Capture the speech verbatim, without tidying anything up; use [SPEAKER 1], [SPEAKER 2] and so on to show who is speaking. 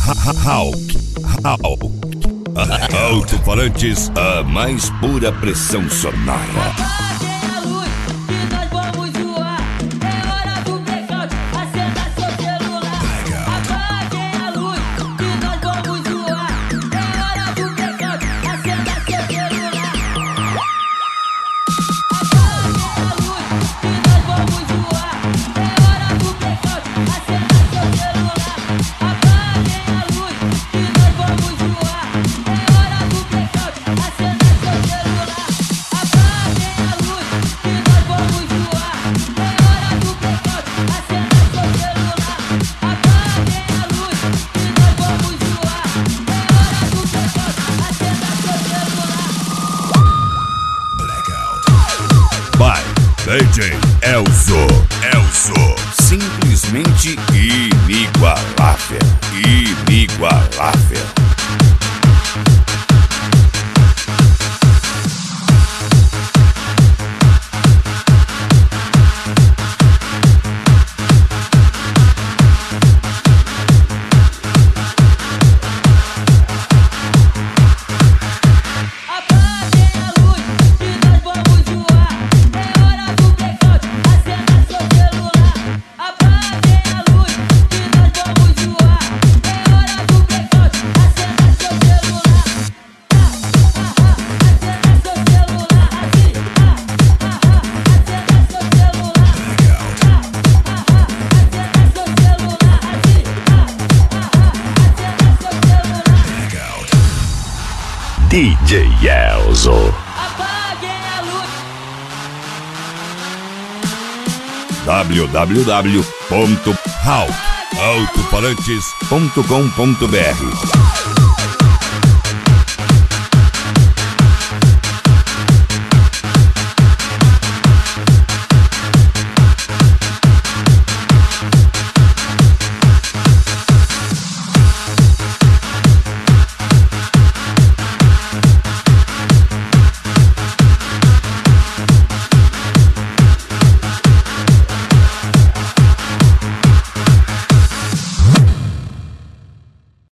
[SPEAKER 1] Hulk, Hulk, Alto-falantes, a mais pura pressão sonora. By D J Elzo, Elzo, simplesmente inigualável, inigualável. D J Elzo. w w w ponto alto falantes ponto com ponto b r